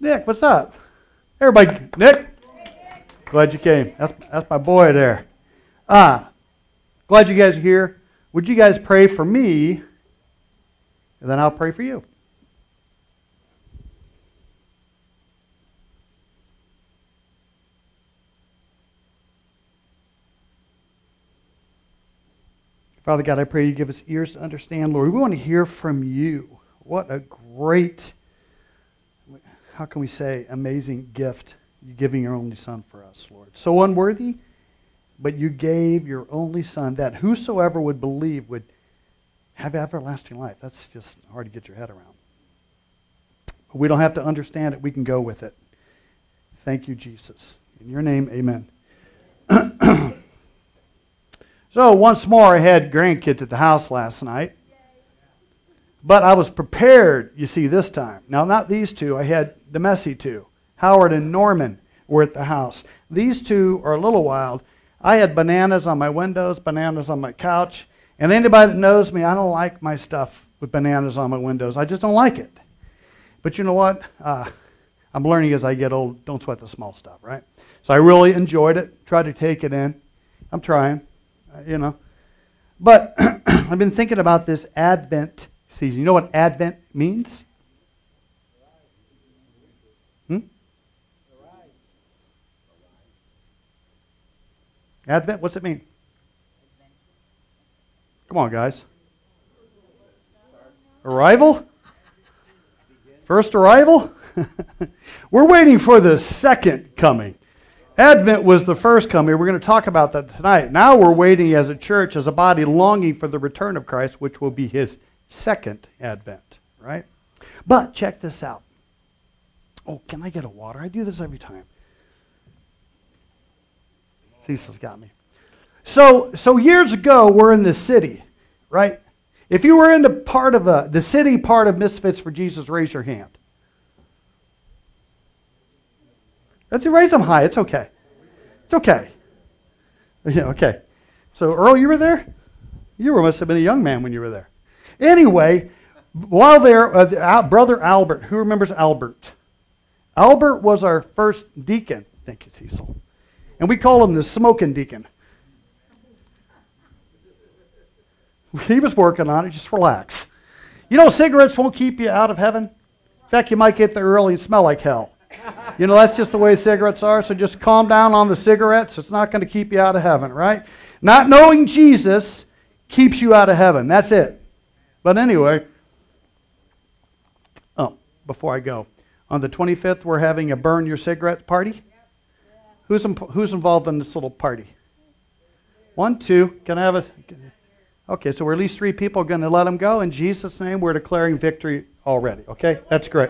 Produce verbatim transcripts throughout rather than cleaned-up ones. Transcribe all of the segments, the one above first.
Nick, what's up? Everybody, Nick? Glad you came. That's, that's my boy there. Ah, glad you guys are here. Would you guys pray for me, and then I'll pray for you. Father God, I pray you give us ears to understand, Lord. We want to hear from you. What a great, how can we say, amazing gift you giving your only Son for us, Lord. So unworthy, but you gave your only Son that whosoever would believe would have everlasting life. That's just hard to get your head around. But we don't have to understand it. We can go with it. Thank you, Jesus. In your name, amen. So once more, I had grandkids at the house last night. But I was prepared, you see, this time. Now, not these two. I had the messy two. Howard and Norman were at the house. These two are a little wild. I had bananas on my windows, bananas on my couch. And anybody that knows me, I don't like my stuff with bananas on my windows. I just don't like it. But you know what? Uh, I'm learning as I get old, don't sweat the small stuff, right? So I really enjoyed it. Tried to take it in. I'm trying. You know, but I've been thinking about this Advent season. You know what Advent means? Hmm? Advent, what's it mean? Come on, guys. Arrival? First arrival? We're waiting for the second coming. Advent was the first coming. We're going to talk about that tonight. Now we're waiting as a church, as a body, longing for the return of Christ, which will be his second advent, right? But check this out. Oh, can I get a water? I do this every time. Cecil's got me. So, so years ago, we're in the city, right? If you were in the part of a, the city part of Misfits for Jesus, raise your hand. Let's raise them high. It's okay. It's okay. Yeah, okay. So, Earl, you were there? You were, must have been a young man when you were there. Anyway, while there, uh, Al, Brother Albert, who remembers Albert? Albert was our first deacon. Thank you, Cecil. And we call him the smoking deacon. He was working on it. Just relax. You know, cigarettes won't keep you out of heaven. In fact, you might get there early and smell like hell. You know, that's just the way cigarettes are, so just calm down on the cigarettes. It's not going to keep you out of heaven, right? Not knowing Jesus keeps you out of heaven. That's it. But anyway, oh, before I go, on the twenty-fifth, we're having a burn your cigarette party. Who's, who's involved in this little party? One, two. Can I have a... Okay, so we're at least three people going to let them go. In Jesus' name, we're declaring victory already. Okay, that's great.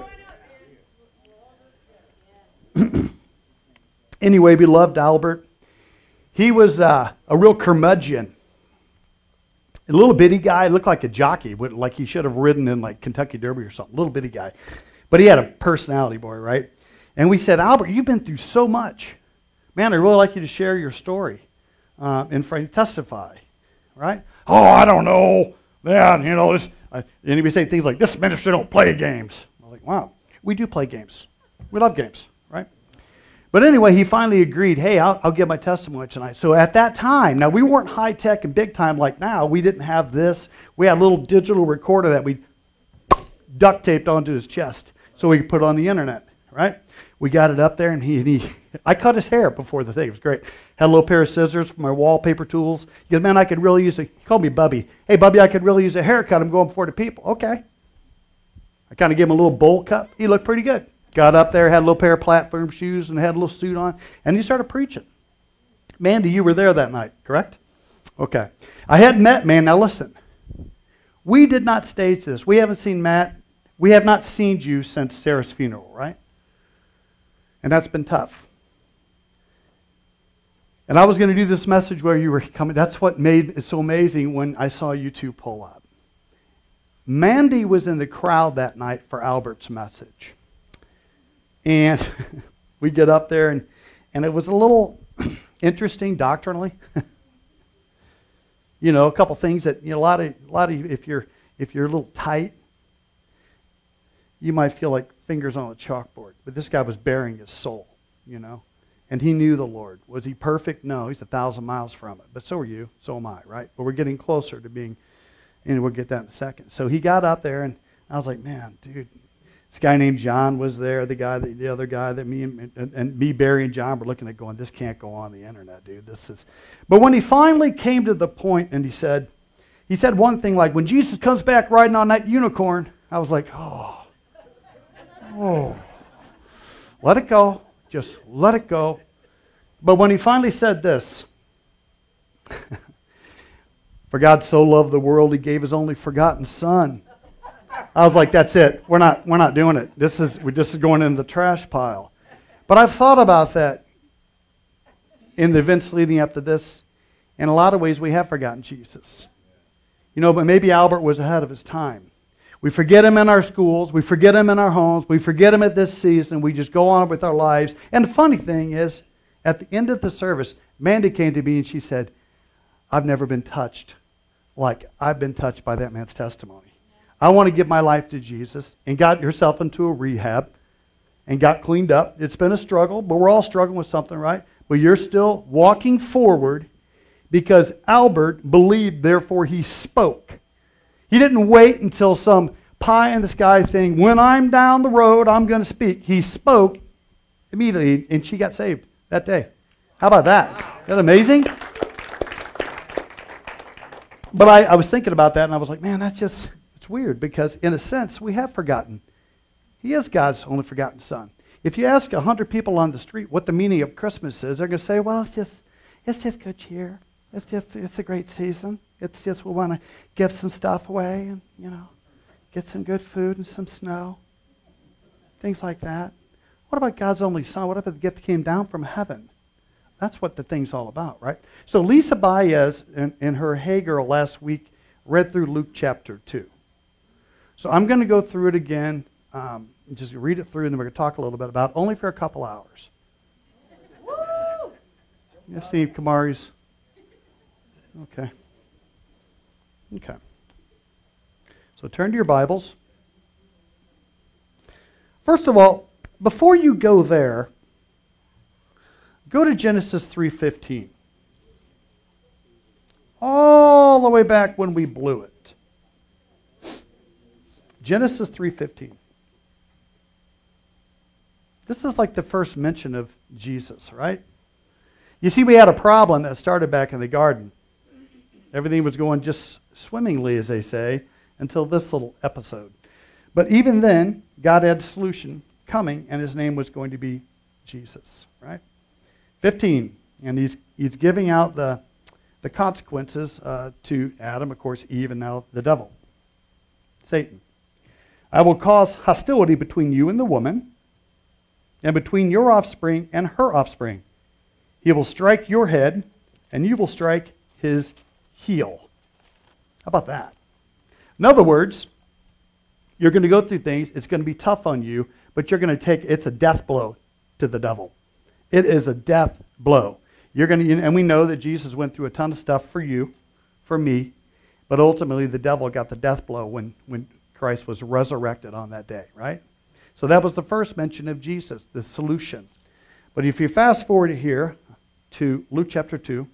Anyway, we loved Albert. He was uh, a real curmudgeon. A little bitty guy, looked like a jockey, like he should have ridden in like Kentucky Derby or something. Little bitty guy. But he had a personality, boy, right? And we said, Albert, you've been through so much. Man, I'd really like you to share your story uh, and testify, right? Oh, I don't know. Yeah, you know, this, uh, and he would say things like, this ministry don't play games. I was like, wow, we do play games. We love games, right? But anyway, he finally agreed, hey, I'll, I'll give my testimony tonight. So at that time, now we weren't high-tech and big-time like now. We didn't have this. We had a little digital recorder that we duct taped onto his chest so we could put it on the internet, right? We got it up there, and he, and he I cut his hair before the thing. It was great. Had a little pair of scissors for my wallpaper tools. He goes, man, I could really use a, he called me Bubby. Hey, Bubby, I could really use a haircut. I'm going before the people. Okay. I kind of gave him a little bowl cut. He looked pretty good. Got up there, had a little pair of platform shoes, and had a little suit on, and he started preaching. Mandy, you were there that night, correct? Okay. I hadn't met, man, now listen. We did not stage this. We haven't seen Matt. We have not seen you since Sarah's funeral, right? And that's been tough. And I was going to do this message where you were coming. That's what made it so amazing when I saw you two pull up. Mandy was in the crowd that night for Albert's message. And we get up there, and, and it was a little interesting doctrinally. You know, a couple things that, you know, a lot of, a lot of if you're, if you're a little tight, you might feel like fingers on the chalkboard. But this guy was bearing his soul, you know. And he knew the Lord. Was he perfect? No, he's a thousand miles from it. But so are you. So am I, right? But we're getting closer to being, and we'll get that in a second. So he got up there, and I was like, man, dude. This guy named John was there, the guy, that, the other guy that me and, and, and me, Barry, and John were looking at going, this can't go on the internet, dude. This is. But when he finally came to the point, and he said, he said one thing like, when Jesus comes back riding on that unicorn, I was like, oh, oh, let it go. Just let it go. But when he finally said this, for God so loved the world, he gave his only forgotten son. I was like, that's it. We're not, we're not doing it. This is, we're just going in the trash pile. But I've thought about that in the events leading up to this. In a lot of ways, we have forgotten Jesus. You know, but maybe Albert was ahead of his time. We forget him in our schools. We forget him in our homes. We forget him at this season. We just go on with our lives. And the funny thing is, at the end of the service, Mandy came to me and she said, I've never been touched like I've been touched by that man's testimony. I want to give my life to Jesus, and got yourself into a rehab and got cleaned up. It's been a struggle, but we're all struggling with something, right? But you're still walking forward because Albert believed, therefore he spoke. He didn't wait until some pie in the sky thing. When I'm down the road, I'm going to speak. He spoke immediately, and she got saved that day. How about that? Isn't that amazing? But I, I was thinking about that, and I was like, man, that's just, it's weird, because in a sense, we have forgotten. He is God's only forgotten son. If you ask a hundred people on the street what the meaning of Christmas is, they're going to say, well, it's just, it's just good cheer. It's just, it's a great season. It's just we want to give some stuff away and, you know, get some good food and some snow. Things like that. What about God's only son? What about the gift that came down from heaven? That's what the thing's all about, right? So Lisa Baez, in, in her Hey Girl last week, read through Luke chapter two. So I'm going to go through it again, um, just read it through, and then we're going to talk a little bit about it, only for a couple hours. Woo! You see Kamari's? Okay. Okay. So turn to your Bibles. First of all, before you go there, go to Genesis three fifteen. All the way back when we blew it. Genesis three fifteen. This is like the first mention of Jesus, right? You see, we had a problem that started back in the garden. Everything was going just swimmingly, as they say, until this little episode. But even then, God had a solution coming, and his name was going to be Jesus, right? fifteen, and he's he's giving out the, the consequences uh, to Adam, of course, Eve, and now the devil, Satan. I will cause hostility between you and the woman, and between your offspring and her offspring. He will strike your head, and you will strike his heel. How about that? In other words, you're going to go through things. It's going to be tough on you, but you're going to take, it's a death blow to the devil. It is a death blow. You're going to, and we know that Jesus went through a ton of stuff for you, for me, but ultimately the devil got the death blow when, when Christ was resurrected on that day, right? So that was the first mention of Jesus, the solution. But if you fast forward here to Luke chapter two,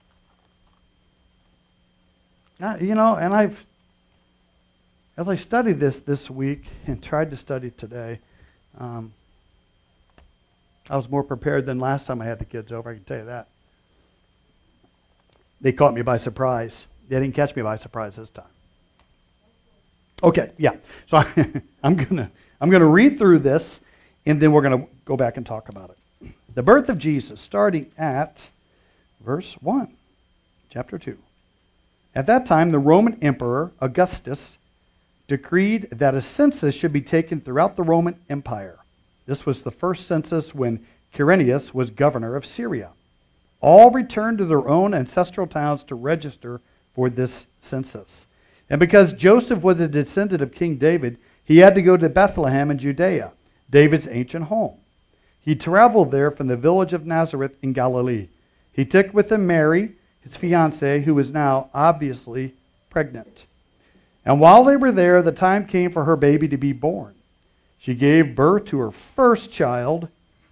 uh, you know, and I've, as I studied this this week and tried to study today, um, I was more prepared than last time I had the kids over, I can tell you that. They caught me by surprise. They didn't catch me by surprise this time. Okay, yeah. So I, I'm gonna I'm gonna read through this, and then we're gonna go back and talk about it. The birth of Jesus, starting at verse one, chapter two. At that time, the Roman Emperor Augustus decreed that a census should be taken throughout the Roman Empire. This was the first census when Quirinius was governor of Syria. All returned to their own ancestral towns to register for this census. And because Joseph was a descendant of King David, he had to go to Bethlehem in Judea, David's ancient home. He traveled there from the village of Nazareth in Galilee. He took with him Mary, his fiancée, who was now obviously pregnant. And while they were there, the time came for her baby to be born. She gave birth to her first child,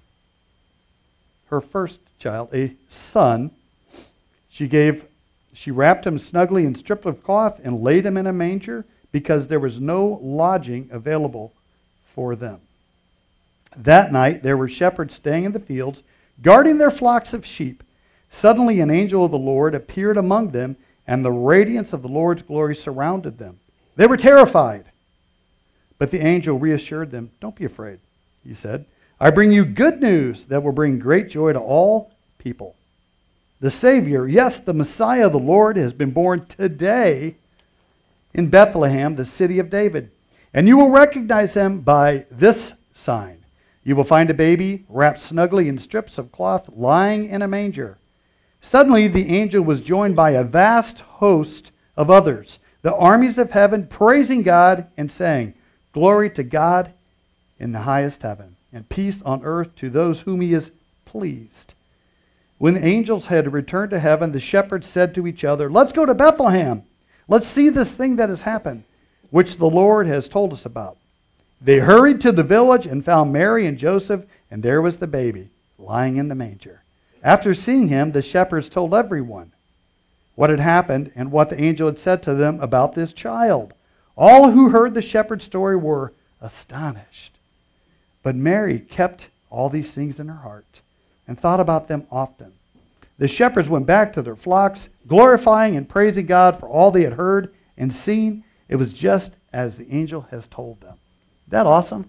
her first child, a son. She gave, she wrapped him snugly in strips of cloth and laid him in a manger because there was no lodging available for them. That night there were shepherds staying in the fields, guarding their flocks of sheep. Suddenly an angel of the Lord appeared among them, and the radiance of the Lord's glory surrounded them. They were terrified. But the angel reassured them. Don't be afraid, he said. I bring you good news that will bring great joy to all people. The Savior, yes, the Messiah, the Lord, has been born today in Bethlehem, the city of David. And you will recognize him by this sign. You will find a baby wrapped snugly in strips of cloth lying in a manger. Suddenly the angel was joined by a vast host of others, the armies of heaven, praising God and saying, Glory to God in the highest heaven, and peace on earth to those whom he is pleased. When the angels had returned to heaven, the shepherds said to each other, Let's go to Bethlehem. Let's see this thing that has happened, which the Lord has told us about. They hurried to the village and found Mary and Joseph, and there was the baby lying in the manger. After seeing him, the shepherds told everyone what had happened and what the angel had said to them about this child. All who heard the shepherd's story were astonished. But Mary kept all these things in her heart and thought about them often. The shepherds went back to their flocks, glorifying and praising God for all they had heard and seen. It was just as the angel has told them. Isn't that awesome?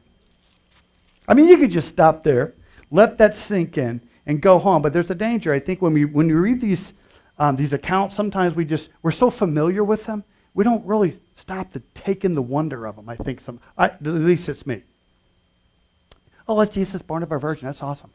I mean, you could just stop there, let that sink in, and go home. But there's a danger, I think, when we when we read these um, these accounts, sometimes we just, we're so familiar with them, we don't really stop to take in the wonder of them, I think. some. I, at least it's me. Oh, that's Jesus born of a virgin. That's awesome.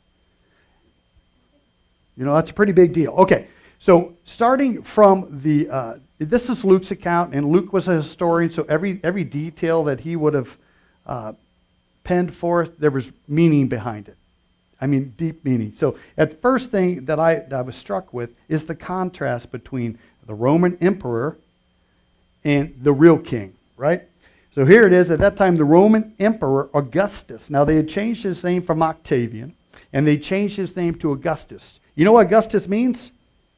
You know, that's a pretty big deal. Okay, so starting from the, uh, this is Luke's account, and Luke was a historian, so every every detail that he would have uh, penned forth, there was meaning behind it. I mean, deep meaning. So at the first thing that I, that I was struck with is the contrast between the Roman emperor and the real king, right? So here it is, at that time, the Roman emperor Augustus. Now, they had changed his name from Octavian, and they changed his name to Augustus. You know what Augustus means?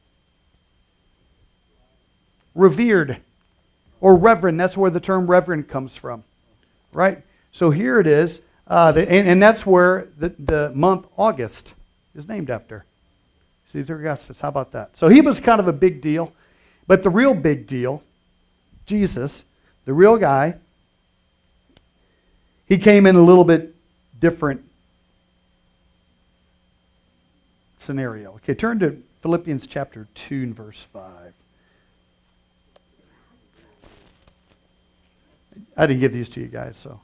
Revered or reverend. That's where the term reverend comes from, right? So here it is, uh, the, and, and that's where the, the month August is named after. Caesar Augustus. How about that? So he was kind of a big deal, but the real big deal, Jesus, the real guy, he came in a little bit different scenario. Okay, turn to Philippians chapter two and verse five. I didn't give these to you guys, so.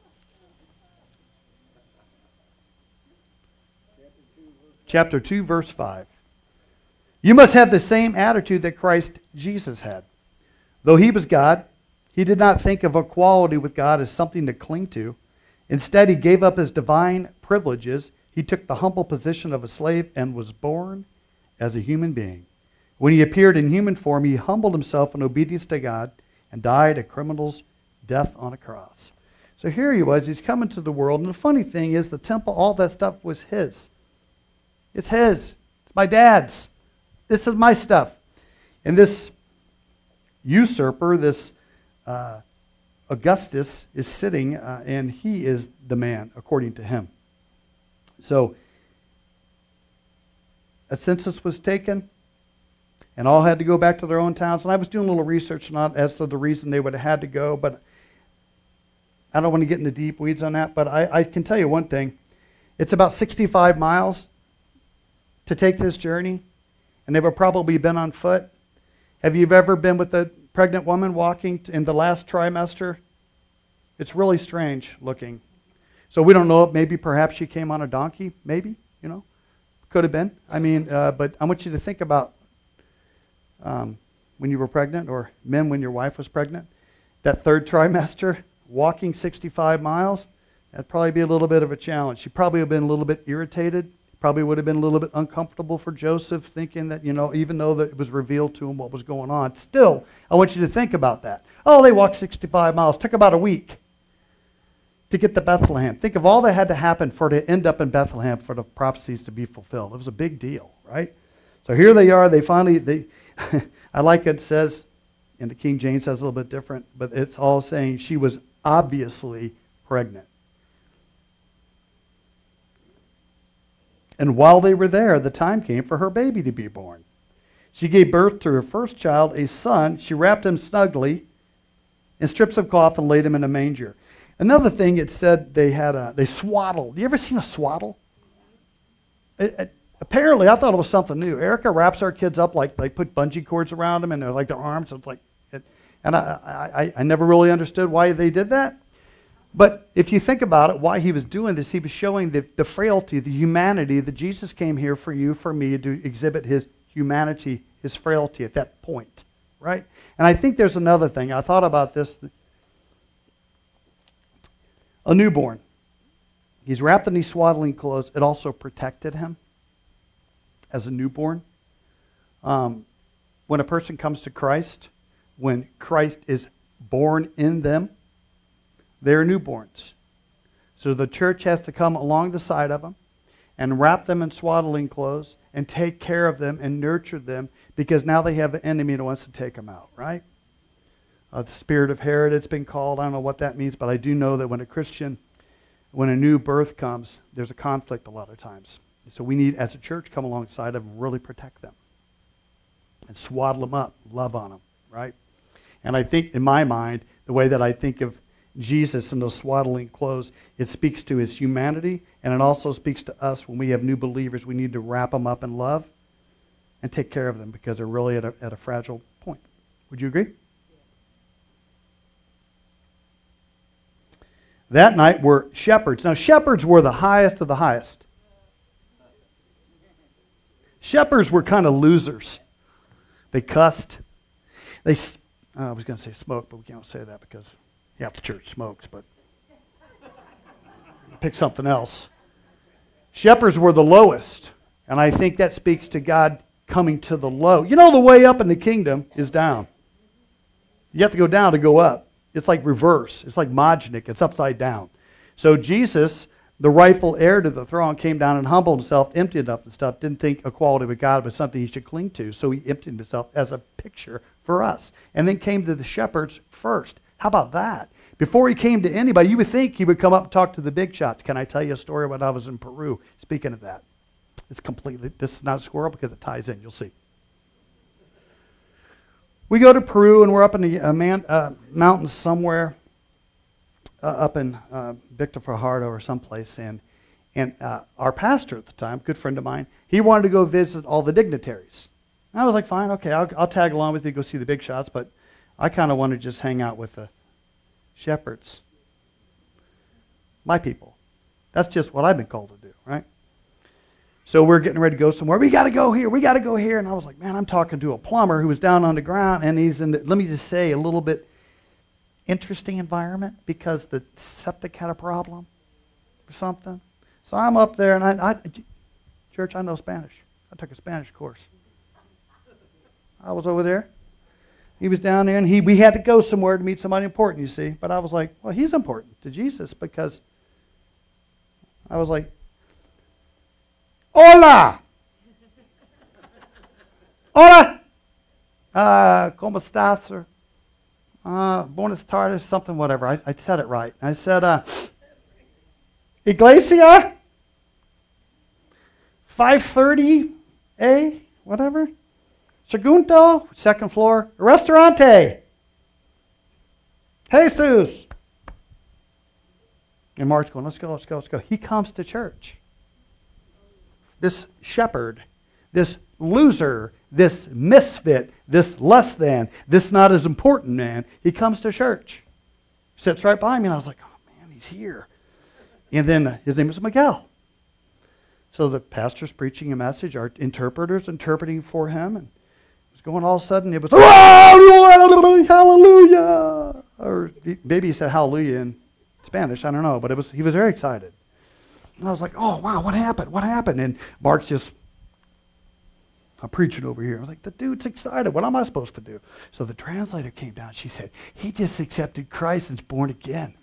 Chapter two, verse five. You must have the same attitude that Christ Jesus had. Though he was God, he did not think of equality with God as something to cling to. Instead, he gave up his divine privileges. He took the humble position of a slave and was born as a human being. When he appeared in human form, he humbled himself in obedience to God and died a criminal's death on a cross. So here he was, he's coming to the world, and the funny thing is the temple, all that stuff was his. It's his. It's my dad's. This is my stuff. And this usurper, this uh, Augustus, is sitting, uh, and he is the man, according to him. So, a census was taken, and all had to go back to their own towns. And I was doing a little research on as to the reason they would have had to go, but I don't want to get into deep weeds on that. But I, I can tell you one thing. It's about sixty-five miles to take this journey, and they would probably been on foot. Have you ever been with a pregnant woman walking in the last trimester? It's really strange looking. So we don't know, maybe perhaps she came on a donkey, maybe, you know, could have been. I mean, uh, but I want you to think about um, when you were pregnant, or men when your wife was pregnant, that third trimester, walking sixty-five miles, that'd probably be a little bit of a challenge. She probably would have been a little bit irritated, probably would have been a little bit uncomfortable for Joseph, thinking that, you know, even though that it was revealed to him what was going on, still, I want you to think about that. Oh, they walked sixty-five miles, took about a week to get to Bethlehem. Think of all that had to happen for it to end up in Bethlehem for the prophecies to be fulfilled. It was a big deal, right? So here they are. They finally, they, I like it says, and the King James says a little bit different, but it's all saying she was obviously pregnant. And while they were there, the time came for her baby to be born. She gave birth to her first child, a son. She wrapped him snugly in strips of cloth and laid him in a manger. Another thing, it said they had a, they swaddled. You ever seen a swaddle? It, it, apparently, I thought it was something new. Erica wraps our kids up like they put bungee cords around them and they're like their arms. It's like, it, and I, I, I never really understood why they did that. But if you think about it, why he was doing this, he was showing the, the frailty, the humanity that Jesus came here for you, for me, to exhibit his humanity, his frailty at that point, right? And I think there's another thing. I thought about this. A newborn. He's wrapped in these swaddling clothes. It also protected him as a newborn. Um, when a person comes to Christ, when Christ is born in them, they're newborns. So the church has to come along the side of them and wrap them in swaddling clothes and take care of them and nurture them, because now they have an enemy that wants to take them out, right? Uh, the spirit of Herod, it's been called. I don't know what that means, but I do know that when a Christian, when a new birth comes, there's a conflict a lot of times. So we need, as a church, come alongside them and really protect them and swaddle them up, love on them, right? And I think, in my mind, the way that I think of Jesus in those swaddling clothes, it speaks to his humanity, and it also speaks to us when we have new believers. We need to wrap them up in love and take care of them because they're really at a, at a fragile point. Would you agree? That night were shepherds. Now, shepherds were the highest of the highest. Shepherds were kind of losers. They cussed. They, uh, I was going to say smoked, but we can't say that because half the church smokes, but pick something else. Shepherds were the lowest, and I think that speaks to God coming to the low. You know, the way up in the kingdom is down. You have to go down to go up. It's like reverse. It's like Majnik. It's upside down. So Jesus, the rightful heir to the throne, came down and humbled himself, emptied up and stuff, didn't think equality with God was something he should cling to. So he emptied himself as a picture for us. And then came to the shepherds first. How about that? Before he came to anybody, you would think he would come up and talk to the big shots. Can I tell you a story when I was in Peru? Speaking of that. It's completely, this is not a squirrel because it ties in. You'll see. We go to Peru, and we're up in the uh, man, uh, mountains somewhere, uh, up in uh, Victor Fajardo or someplace, and and uh, our pastor at the time, good friend of mine, he wanted to go visit all the dignitaries. And I was like, fine, okay, I'll, I'll tag along with you, go see the big shots, but I kind of want to just hang out with the shepherds, my people. That's just what I've been called to do, right? So we're getting ready to go somewhere. We got to go here. We got to go here. And I was like, man, I'm talking to a plumber who was down on the ground, and he's in, the, let me just say, a little bit interesting environment because the septic had a problem or something. So I'm up there, and I, I church, I know Spanish. I took a Spanish course. I was over there. He was down there, and he we had to go somewhere to meet somebody important, you see. But I was like, well, he's important to Jesus because I was like, Hola. Hola. Uh, ¿Cómo estás, sir? Uh, buenas tardes, something, whatever. I, I said it right. I said, uh, Iglesia, five thirty A, whatever. Segundo, second floor. Restaurante. Jesus. And Mark's going, let's go, let's go, let's go. He comes to church. This shepherd, this loser, this misfit, this less than, this not as important man, he comes to church. Sits right by me, and I was like, oh man, he's here. And then uh, his name is Miguel. So the pastor's preaching a message, our interpreter's interpreting for him, and it was going all of a sudden, it was, oh, hallelujah! Or maybe he said hallelujah in Spanish, I don't know, but it was he was very excited. And I was like, oh, wow, what happened? What happened? And Mark's just, I'm preaching over here. I was like, the dude's excited. What am I supposed to do? So the translator came down. She said, he just accepted Christ and is born again.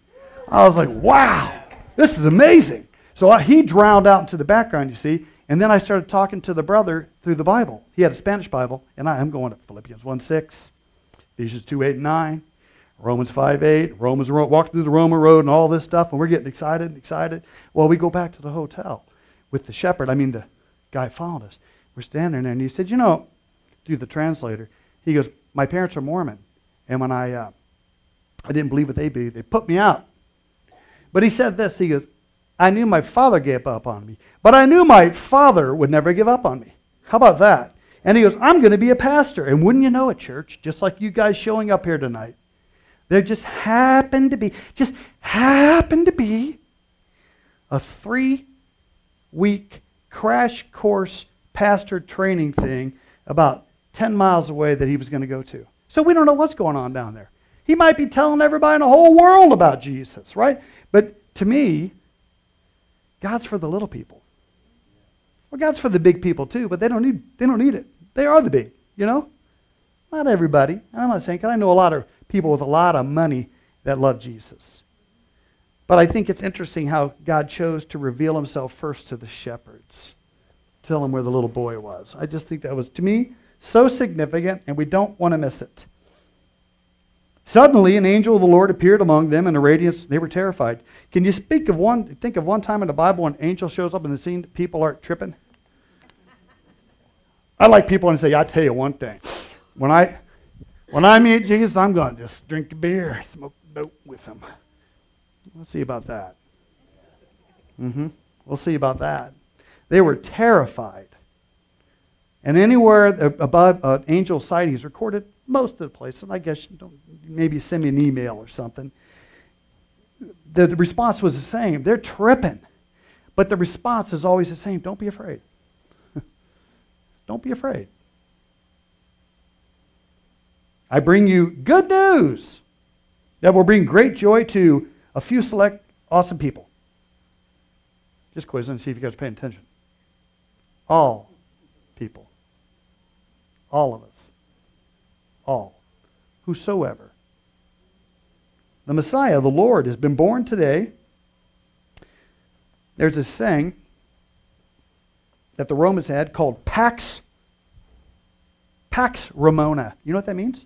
I was like, wow, this is amazing. So I, he drowned out into the background, you see, and then I started talking to the brother through the Bible. He had a Spanish Bible, and I am going to Philippians one six, Ephesians two eight and nine, Romans five eight, Romans walking through the Roman road and all this stuff, and we're getting excited and excited. Well, we go back to the hotel with the shepherd. I mean, the guy followed us. We're standing there, and he said, you know, through the translator, he goes, my parents are Mormon, and when I uh, I didn't believe what they believed, they put me out. But he said this, he goes, I knew my father gave up on me, but I knew my father would never give up on me. How about that? And he goes, I'm going to be a pastor. And wouldn't you know it, church, just like you guys showing up here tonight, there just happened to be, just happened to be a three-week crash course pastor training thing about ten miles away that he was going to go to. So we don't know what's going on down there. He might be telling everybody in the whole world about Jesus, right? But to me, God's for the little people. Well, God's for the big people too, but they don't need they don't need it. They are the big, you know? Not everybody. And I'm not saying, because I know a lot of people with a lot of money that love Jesus. But I think it's interesting how God chose to reveal himself first to the shepherds. Tell them where the little boy was. I just think that was, to me, so significant, and we don't want to miss it. Suddenly, an angel of the Lord appeared among them in a radiance. They were terrified. Can you speak of one, think of one time in the Bible when an angel shows up in the scene, people aren't tripping? I like people to say, I tell you one thing. When I when I meet Jesus, I'm going to just drink a beer, smoke a dope with him. We'll see about that. Mm-hmm. We'll see about that. They were terrified. And anywhere above an angel's sight, he's recorded most of the places. I guess you don't, maybe send me an email or something. The, the response was the same. They're tripping. But the response is always the same. Don't be afraid. Don't be afraid. I bring you good news that will bring great joy to a few select awesome people. Just quiz and see if you guys are paying attention. All people. All of us. All. Whosoever. The Messiah, the Lord, has been born today. There's a saying that the Romans had called Pax, Pax Romana. You know what that means?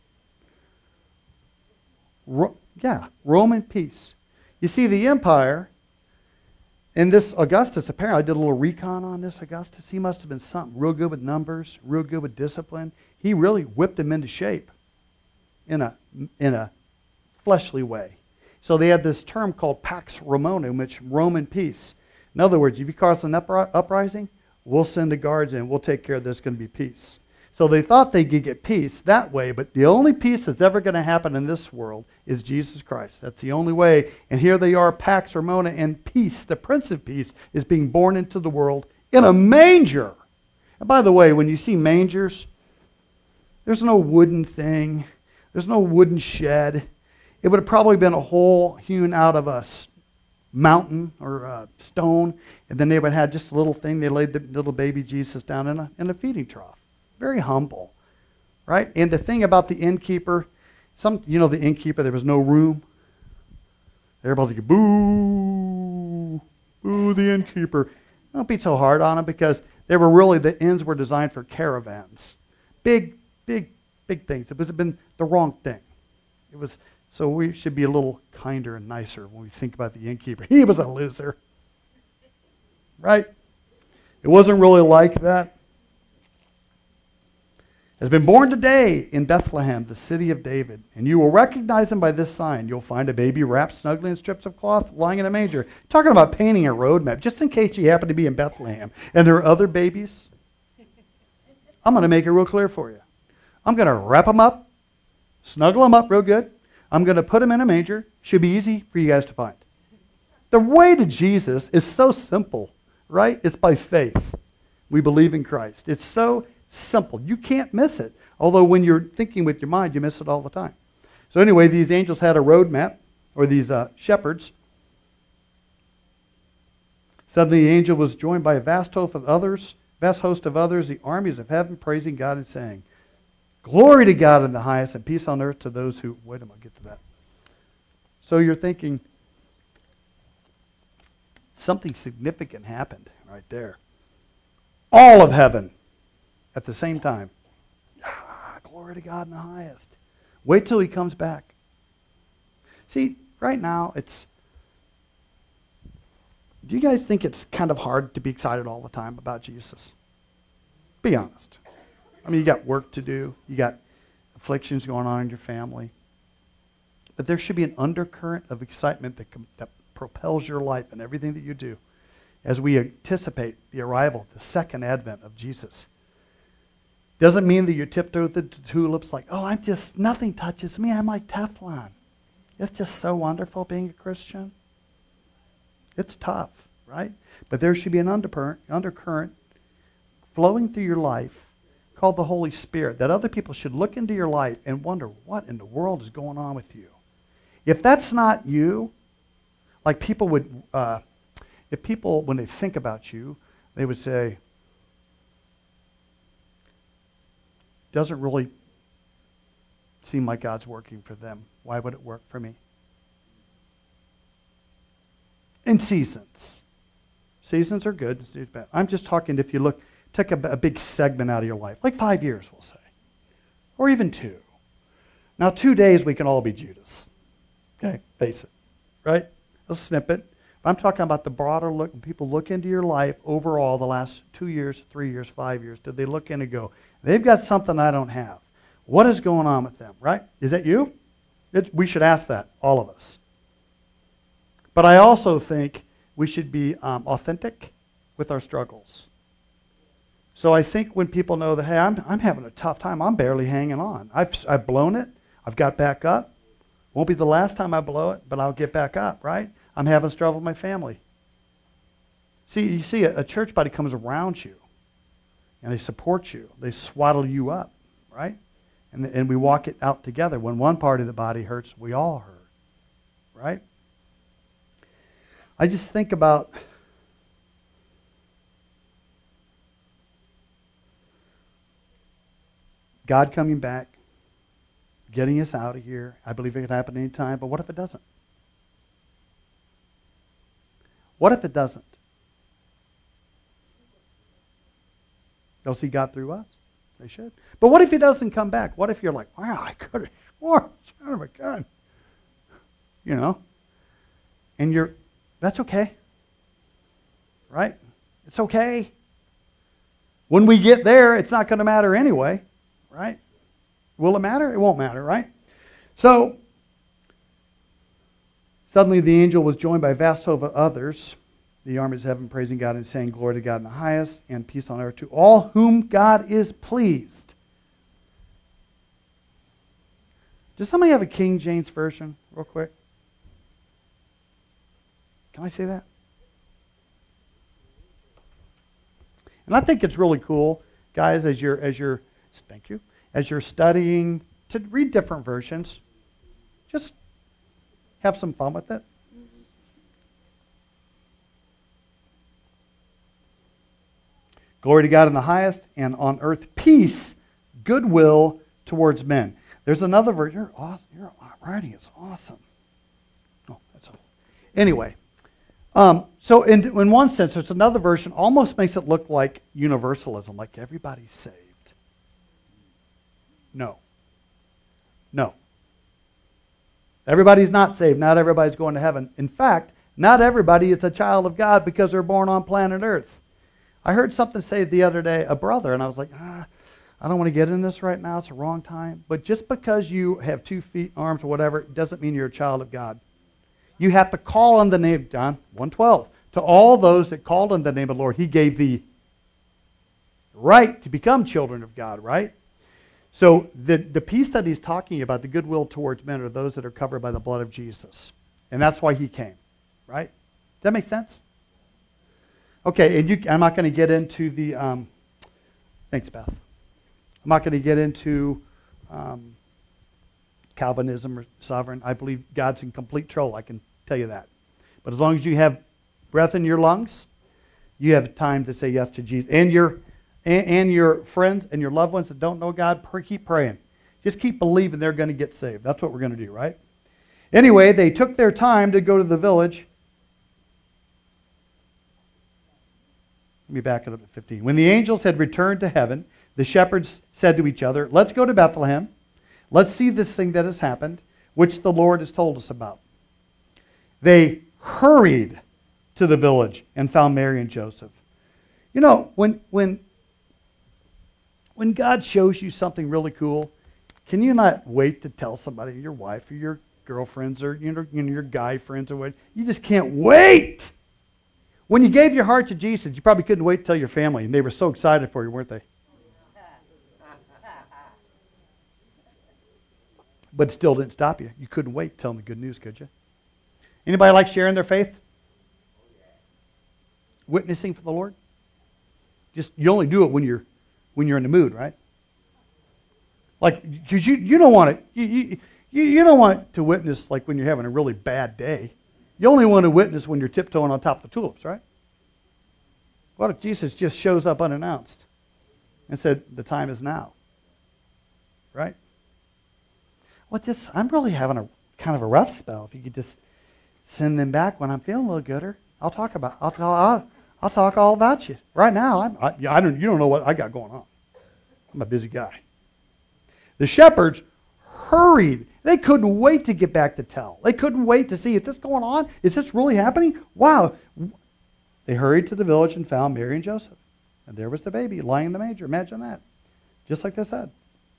Ro- yeah, Roman peace. You see, the empire, and this Augustus, apparently I did a little recon on this Augustus. He must have been something real good with numbers, real good with discipline. He really whipped them into shape in a, in a fleshly way. So they had this term called Pax Romana, which Roman peace. In other words, if you cause an upri- uprising, we'll send the guards in. We'll take care of this. It's going to be peace. So they thought they could get peace that way, but the only peace that's ever going to happen in this world is Jesus Christ. That's the only way. And here they are, Pax Romana, and peace, the Prince of Peace, is being born into the world in a manger. And by the way, when you see mangers, there's no wooden thing. There's no wooden shed. It would have probably been a hole hewn out of a mountain or a stone, and then they would have just a little thing. They laid the little baby Jesus down in a, in a feeding trough. Very humble, right? And the thing about the innkeeper, some you know the innkeeper, there was no room. Everybody's like, boo, boo the innkeeper. Don't be so hard on him, because they were really, the inns were designed for caravans. Big, big, big things. It was been the wrong thing. It was, so we should be a little kinder and nicer when we think about the innkeeper. He was a loser, right? It wasn't really like that. Has been born today in Bethlehem, the city of David. And you will recognize him by this sign. You'll find a baby wrapped snugly in strips of cloth, lying in a manger. Talking about painting a road map, just in case you happen to be in Bethlehem. And there are other babies. I'm going to make it real clear for you. I'm going to wrap them up, snuggle them up real good. I'm going to put them in a manger. Should be easy for you guys to find. The way to Jesus is so simple, right? It's by faith. We believe in Christ. It's so simple. You can't miss it. Although when you're thinking with your mind, you miss it all the time. So anyway, these angels had a road map, or these uh, shepherds. Suddenly the angel was joined by a vast host of others, vast host of others, the armies of heaven, praising God and saying, glory to God in the highest, and peace on earth to those who... Wait a minute, I'll get to that. So you're thinking, Something significant happened right there. All of heaven at the same time. Ah, glory to God in the highest. Wait till he comes back. See, right now it's... Do you guys think it's kind of hard to be excited all the time about Jesus? Be honest. I mean, you got work to do. You got afflictions going on in your family. But there should be an undercurrent of excitement that, com- that propels your life and everything that you do as we anticipate the arrival, the second advent of Jesus. Doesn't mean that you tiptoe the tulips like, oh, I'm just, nothing touches me. I'm like Teflon. It's just so wonderful being a Christian. It's tough, right? But there should be an undercurrent, undercurrent flowing through your life called the Holy Spirit, that other people should look into your life and wonder, what in the world is going on with you? If that's not you, like people would, uh, if people, when they think about you, they would say, doesn't really seem like God's working for them. Why would it work for me? In seasons. Seasons are good. I'm just talking if you look, take a, a big segment out of your life, like five years, we'll say, or even two. Now, two days we can all be Judas. Okay, face it, right? A snippet. But I'm talking about the broader look. When people look into your life overall, the last two years, three years, five years, did they look in and go, they've got something I don't have? What is going on with them, right? Is that you? It, we should ask that, all of us. But I also think we should be um, authentic with our struggles. So I think when people know that, hey, I'm, I'm having a tough time, I'm barely hanging on. I've, I've blown it. I've got back up. Won't be the last time I blow it, but I'll get back up, right? I'm having struggle with my family. See, you see, a, a church body comes around you, and they support you. They swaddle you up, right? And, and we walk it out together. When one part of the body hurts, we all hurt, right? I just think about God coming back, getting us out of here. I believe it could happen any time, but what if it doesn't? What if it doesn't? They'll see God through us. They should. But what if he doesn't come back? What if you're like, wow, I could have sworn, son of a gun. You know? And you're, that's okay. Right? It's okay. When we get there, it's not going to matter anyway. Right? Will it matter? It won't matter, right? So, suddenly the angel was joined by a vast host of others, the armies of heaven praising God and saying, glory to God in the highest, and peace on earth to all whom God is pleased. Does somebody have a King James version, real quick? Can I say that? And I think it's really cool, guys, as you're, as you're, thank you, as you're studying to read different versions. Just have some fun with it. Glory to God in the highest, and on earth peace, goodwill towards men. There's another version. You're awesome. Your writing is awesome. Oh, that's all. Anyway, um, so in, in one sense, there's another version almost makes it look like universalism, like everybody's saved. No. No. Everybody's not saved. Not everybody's going to heaven. In fact, not everybody is a child of God because they're born on planet Earth. I heard something say the other day, a brother, and I was like, ah, I don't want to get in this right now. It's the wrong time. But just because you have two feet, arms, or whatever, doesn't mean you're a child of God. You have to call on the name, John one twelve, to all those that called on the name of the Lord. He gave the right to become children of God, right? So the, the peace that he's talking about, the goodwill towards men, are those that are covered by the blood of Jesus. And that's why he came, right? Does that make sense? Okay, and you, I'm not going to get into the, um, thanks, Beth. I'm not going to get into um, Calvinism or sovereign. I believe God's in complete control, I can tell you that. But as long as you have breath in your lungs, you have time to say yes to Jesus. And your, and, and your friends and your loved ones that don't know God, pray, keep praying. Just keep believing they're going to get saved. That's what we're going to do, right? Anyway, they took their time to go to the village Let me back it up to fifteen. When the angels had returned to heaven, the shepherds said to each other, let's go to Bethlehem. Let's see this thing that has happened, which the Lord has told us about. They hurried to the village and found Mary and Joseph. You know, when when when God shows you something really cool, can you not wait to tell somebody, your wife or your girlfriends or you know, you know, your guy friends or what? You just can't wait. When you gave your heart to Jesus, you probably couldn't wait to tell your family, and they were so excited for you, weren't they? But it still didn't stop you. You couldn't wait to tell them the good news, could you? Anybody like sharing their faith? Witnessing for the Lord? Just you only do it when you're when you're in the mood, right? Like, because you, you don't want to you, you, you don't want to witness like when you're having a really bad day. You only want to witness when you're tiptoeing on top of the tulips, right? What if Jesus just shows up unannounced and said, the time is now? Right? Well, just, I'm really having a kind of a rough spell. If you could just send them back when I'm feeling a little gooder, I'll talk about. I'll tell. I'll, I'll talk all about you. Right now, I'm, I, I don't. You don't know what I got going on. I'm a busy guy. The shepherds hurried. They couldn't wait to get back to tell. They couldn't wait to see, is this going on? Is this really happening? Wow. They hurried to the village and found Mary and Joseph. And there was the baby lying in the manger. Imagine that. Just like they said.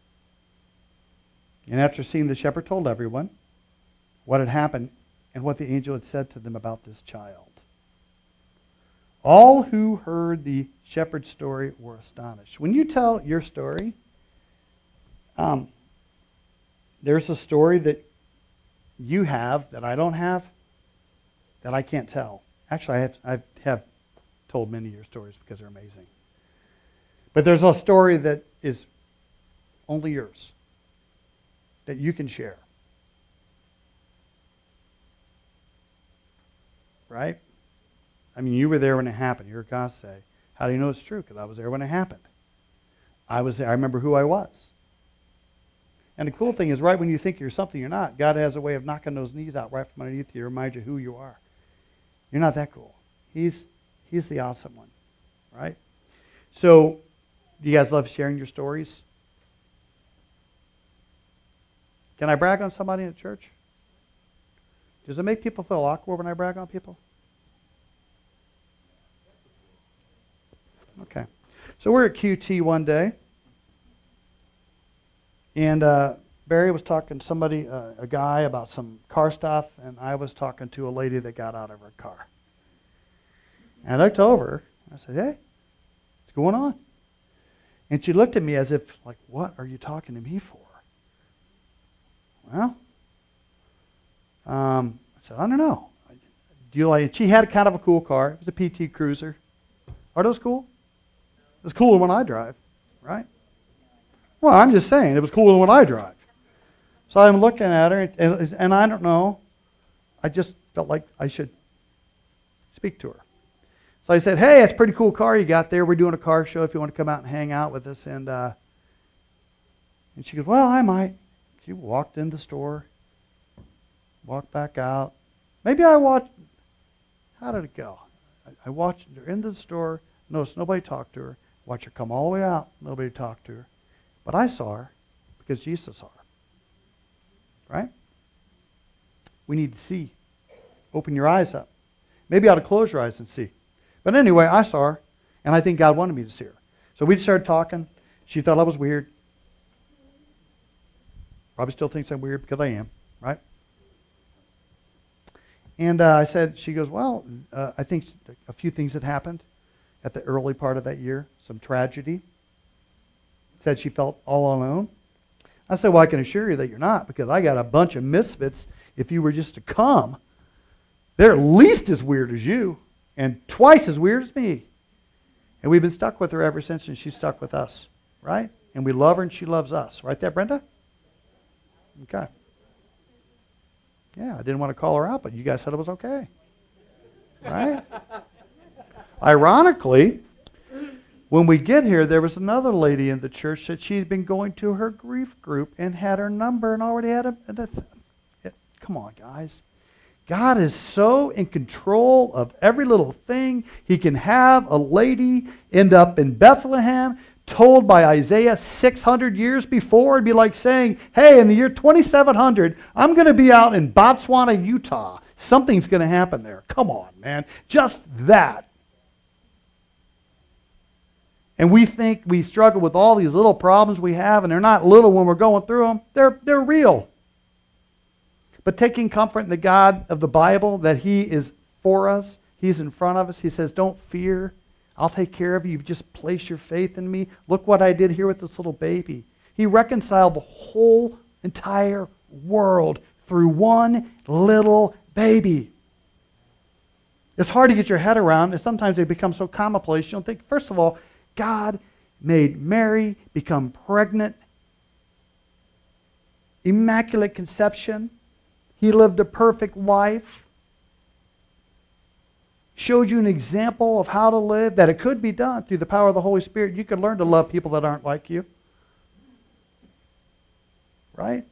And after seeing, the shepherd told everyone what had happened and what the angel had said to them about this child. All who heard the shepherd's story were astonished. When you tell your story, um, there's a story that you have that I don't have that I can't tell. Actually, I have, I have told many of your stories because they're amazing. But there's a story that is only yours, that you can share. Right? I mean, you were there when it happened. You heard God say, how do you know it's true? Because I was there when it happened. I was there. I remember who I was. And the cool thing is, right when you think you're something you're not, God has a way of knocking those knees out right from underneath you to remind you who you are. You're not that cool. He's, he's the awesome one. Right? So, do you guys love sharing your stories? Can I brag on somebody in the church? Does it make people feel awkward when I brag on people? Okay. So we're at Q T one day. And uh, Barry was talking to somebody, uh, a guy, about some car stuff. And I was talking to a lady that got out of her car. And I looked over. I said, hey, what's going on? And she looked at me as if, like, what are you talking to me for? Well, um, I said, I don't know. Do you like? She had kind of a cool car. It was a P T Cruiser. Are those cool? It's cooler when I drive, right? Well, I'm just saying, it was cooler when I drive. So I'm looking at her, and, and I don't know. I just felt like I should speak to her. So I said, hey, it's a pretty cool car you got there. We're doing a car show if you want to come out and hang out with us. And uh, and she goes, well, I might. She walked in the store, walked back out. Maybe I watched. How did it go? I, I watched her into the store, noticed nobody talked to her, watched her come all the way out, nobody talked to her. But I saw her because Jesus saw her. Right? We need to see. Open your eyes up. Maybe you ought to close your eyes and see. But anyway, I saw her, and I think God wanted me to see her. So we started talking. She thought I was weird. Probably still thinks I'm weird because I am, right? And uh, I said, she goes, well, uh, I think a few things had happened at the early part of that year, some tragedy. Said she felt all alone. I said, well, I can assure you that you're not, because I got a bunch of misfits. If you were just to come, they're at least as weird as you and twice as weird as me. And we've been stuck with her ever since, and she's stuck with us, right? And we love her, and she loves us. Right there, Brenda? Okay. Yeah, I didn't want to call her out, but you guys said it was okay. Right? Ironically, when we get here, there was another lady in the church that she had been going to her grief group and had her number and already had a... a th- it, come on, guys. God is so in control of every little thing. He can have a lady end up in Bethlehem, told by Isaiah six hundred years before. It'd be like saying, hey, in the year twenty-seven hundred, I'm going to be out in Botswana, Utah. Something's going to happen there. Come on, man. Just that. And we think we struggle with all these little problems we have, and they're not little when we're going through them. They're, they're real. But taking comfort in the God of the Bible, that He is for us, He's in front of us. He says, don't fear. I'll take care of you. You just place your faith in me. Look what I did here with this little baby. He reconciled the whole entire world through one little baby. It's hard to get your head around, and sometimes they become so commonplace. You don't think, first of all, God made Mary become pregnant. Immaculate conception. He lived a perfect life. Showed you an example of how to live, that it could be done through the power of the Holy Spirit. You could learn to love people that aren't like you. Right?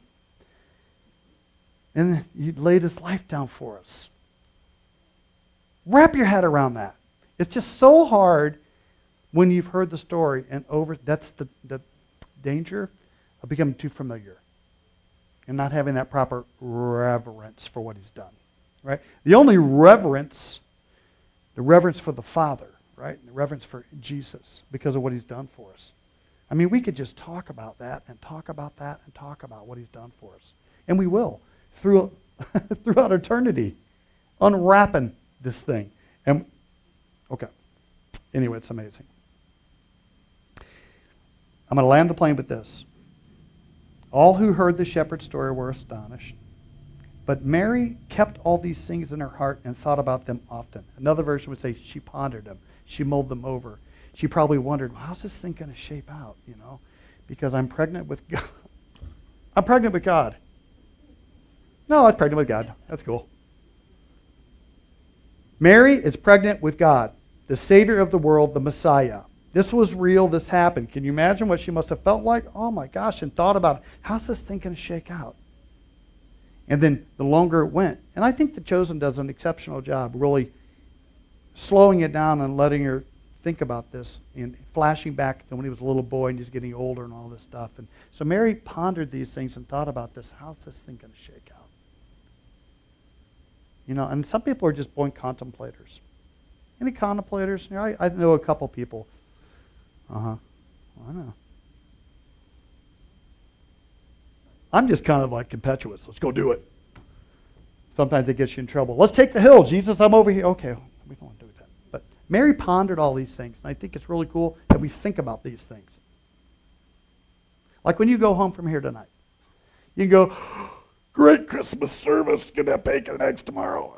And He laid His life down for us. Wrap your head around that. It's just so hard when you've heard the story and over. That's the, the danger of becoming too familiar and not having that proper reverence for what He's done. Right? The only reverence, the reverence for the Father, right? The reverence for Jesus because of what He's done for us. I mean, we could just talk about that and talk about that and talk about what He's done for us. And we will through, throughout eternity, unwrapping this thing. And okay. Anyway, it's amazing. I'm going to land the plane with this. All who heard the shepherd's story were astonished. But Mary kept all these things in her heart and thought about them often. Another version would say she pondered them. She mulled them over. She probably wondered, well, how's this thing going to shape out, you know? Because I'm pregnant with God. I'm pregnant with God. No, I'm pregnant with God. That's cool. Mary is pregnant with God, the Savior of the world, the Messiah. This was real. This happened. Can you imagine what she must have felt like? Oh my gosh, and thought about, how's this thing going to shake out? And then the longer it went, and I think The Chosen does an exceptional job really slowing it down and letting her think about this and flashing back to when he was a little boy and he's getting older and all this stuff. And so Mary pondered these things and thought about this. How's this thing going to shake out? You know, and some people are just born contemplators. Any contemplators? You know, I, I know a couple people. Uh-huh. Well, I know. I'm just kind of like impetuous. Let's go do it. Sometimes it gets you in trouble. Let's take the hill. Jesus, I'm over here. Okay, we don't want to do that. But Mary pondered all these things, and I think it's really cool that we think about these things. Like when you go home from here tonight, you can go, great Christmas service. Gonna have bacon and eggs tomorrow.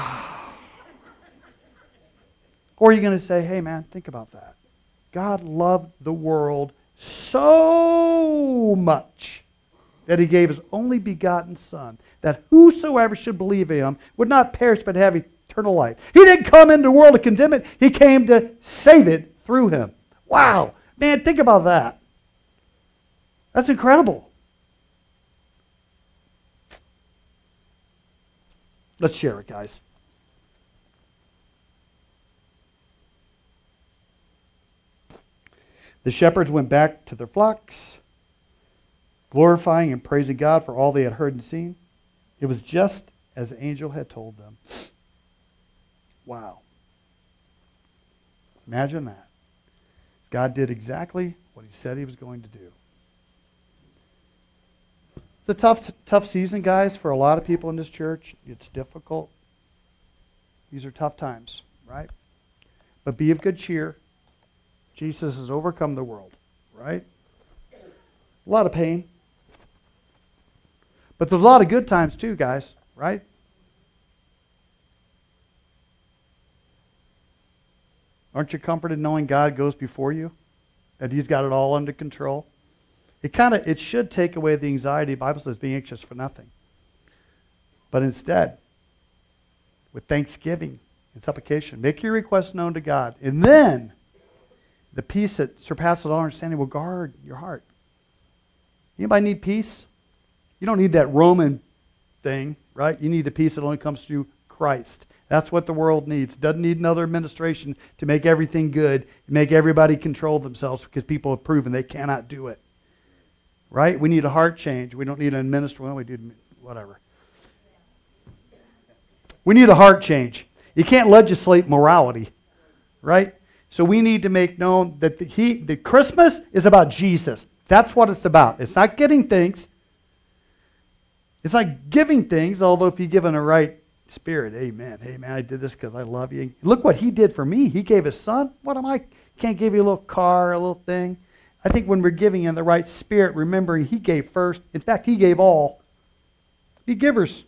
Or you're going to say, hey man, think about that. God loved the world so much that He gave His only begotten Son, that whosoever should believe in Him would not perish but have eternal life. He didn't come into the world to condemn it. He came to save it through Him. Wow. Man, think about that. That's incredible. Let's share it, guys. The shepherds went back to their flocks, glorifying and praising God for all they had heard and seen. It was just as the angel had told them. Wow. Imagine that. God did exactly what He said He was going to do. It's a tough, tough season, guys, for a lot of people in this church. It's difficult. These are tough times, right? But be of good cheer. Jesus has overcome the world, right? A lot of pain. But there's a lot of good times too, guys, right? Aren't you comforted knowing God goes before you? That He's got it all under control? It kind of, it should take away the anxiety. The Bible says, be anxious for nothing. But instead, with thanksgiving and supplication, make your requests known to God. And then, the peace that surpasses all understanding will guard your heart. Anybody need peace? You don't need that Roman thing, right? You need the peace that only comes through Christ. That's what the world needs. It doesn't need another administration to make everything good, make everybody control themselves, because people have proven they cannot do it. Right? We need a heart change. We don't need an administration. Well, we do whatever. We need a heart change. You can't legislate morality, right? So we need to make known that the, he, the Christmas is about Jesus. That's what it's about. It's not getting things. It's not giving things, although if you give in the right spirit, amen. Hey, man, I did this because I love you. Look what he did for me. He gave his son. What am I? Can't give you a little car, a little thing. I think when we're giving in the right spirit, remembering he gave first. In fact, he gave all. Be givers.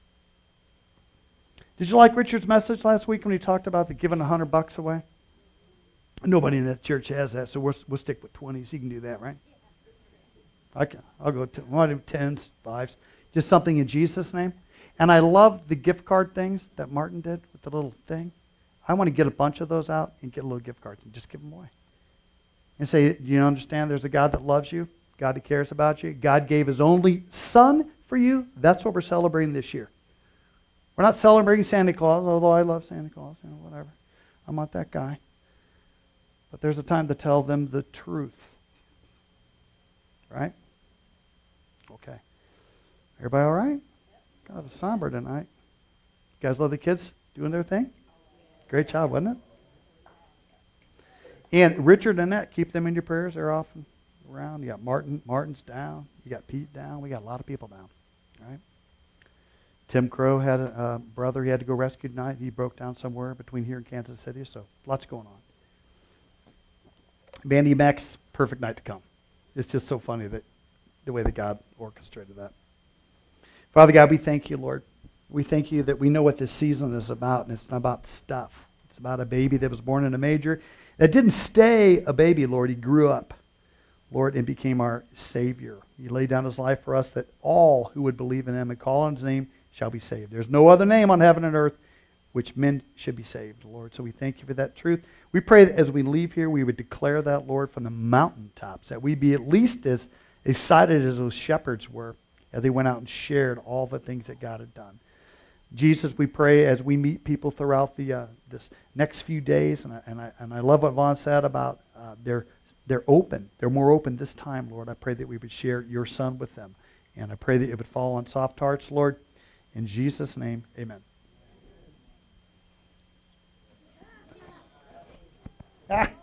Did you like Richard's message last week when he talked about the giving a hundred bucks away? Nobody in that church has that, so we'll, we'll stick with twenties. You can do that, right? I can, I'll go to I'll do tens, fives, just something in Jesus' name. And I love the gift card things that Martin did with the little thing. I want to get a bunch of those out and get a little gift cards and just give them away. And say, do you understand there's a God that loves you? God that cares about you? God gave his only son for you? That's what we're celebrating this year. We're not celebrating Santa Claus, although I love Santa Claus, you know, whatever. I'm not that guy. But there's a time to tell them the truth. Right? Okay. Everybody all right? Kind of a somber tonight. You guys love the kids doing their thing? Great job, wasn't it? And Richard and Annette, keep them in your prayers. They're often around. You got Martin. Martin's down. You got Pete down. We got a lot of people down. Right? Tim Crow had a uh, brother he had to go rescue tonight. He broke down somewhere between here and Kansas City. So lots going on. Bandy Max, perfect night to come. It's just so funny that the way that God orchestrated that. Father God, we thank you, Lord. We thank you that we know what this season is about, and it's not about stuff. It's about a baby that was born in a manger that didn't stay a baby, Lord. He grew up, Lord, and became our Savior. He laid down his life for us that all who would believe in him and call on his name shall be saved. There's no other name on heaven and earth which men should be saved, Lord. So we thank you for that truth. We pray that as we leave here, we would declare that, Lord, from the mountaintops, that we be at least as excited as those shepherds were as they went out and shared all the things that God had done. Jesus, we pray as we meet people throughout the uh, this next few days, and I, and I and I love what Vaughn said about uh, they're they're open, they're more open this time, Lord. I pray that we would share your Son with them, and I pray that it would fall on soft hearts, Lord. In Jesus' name, amen. Ah.